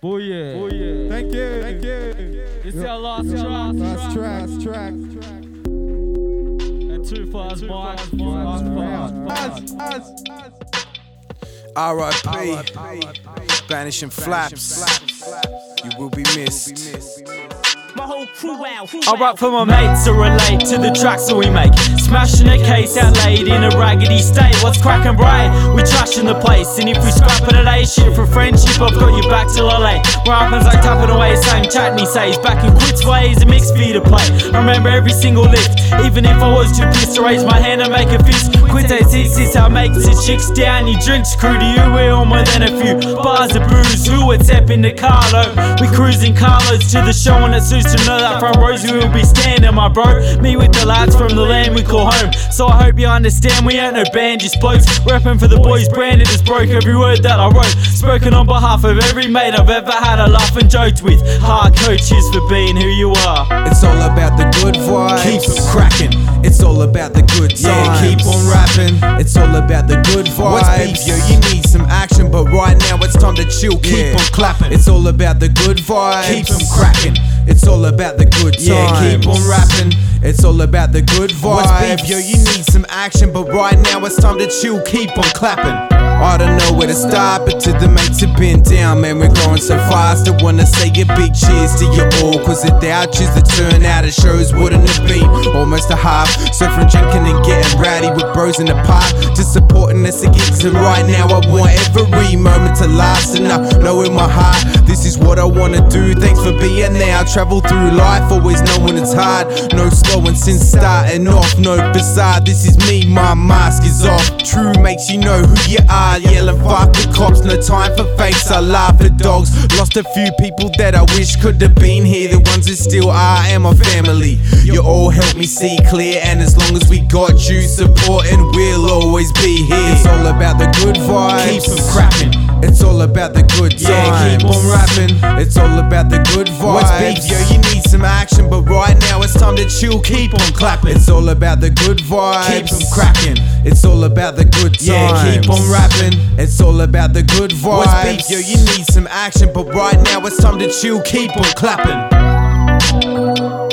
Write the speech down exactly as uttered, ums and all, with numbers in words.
Oh yeah. Oh yeah. Thank you. Thank you. It's our last track. Last track. Last track. And two fast bikes. Us. Us. Us. R I P Banishing Flaps. You will be missed. My whole crew out. I rap for my mates to relate to the tracks that we make. Smashing a case out laid in a raggedy state. What's cracking bright? We trashing the place. And if we scrap it at A, shit for friendship, I've got you back till I lay. What happens like tapping away, same chat and he says. Back in quits ways, a mix for you to play. I remember every single lift. Even if I was too pissed to raise my hand and make a fist. Quit this, this how makes it chicks down. Your drinks crew to you, we're on more than a few bars of booze. Who would step into Carlo? We cruising Carlos to the show and it suits to know that front rows we will be standing, my bro. Me with the lads from the land we call home. So I hope you understand we ain't no band, just blokes repping for the boys branded as broke. Every word that I wrote, spoken on behalf of every mate I've ever had a laugh and joked with. Hard coaches for being who you are. It's all about the good vibes. Keep them cracking. It's all about the good times. Yeah, keep on rapping. It's all about the good vibes. What's beef? Yo, you need some action, but right now it's time to chill. Keep yeah. on clapping. It's all about the good vibes. Keep them cracking. It's all about the good times. Yeah, keep on rapping. It's all about the good What's vibes. beef? Yo, you need some action, but right now it's time to chill. Keep on clapping. I don't know where to start, but to the mates have been down, man, we're growing so fast. I wanna say a big cheers to you all, cause without you the turnout of shows wouldn't have been almost a half. So from drinking and getting rowdy with bros in the park to supporting us at gigs, and right now I want every moment to last. And I know in my heart this is what I wanna do. Thanks for being there. I travel through life always knowing it's hard. No slowing since starting off, no facade. This is me, my mask is off. True makes you know who you are. Yelling fuck the cops, no time for fakes. I laugh at dogs. Lost a few people that I wish could have been here. The ones that still are and my family. You all help me see clear, and as long as we got you supporting, we'll always be here. It's all about the good vibes. Keep them cracking. It's all about the good times. Yeah, keep on rapping. It's all about the good vibes. What's beef? Yo, you need some action, but right now it's time to chill. Keep on clapping. It's all about the good vibes. Keep them cracking. It's all about the good times. Yeah, keep on rapping. It's all about the good vibes. What's beef? Yo, you need some action, but right now it's time to chill. Keep on clapping.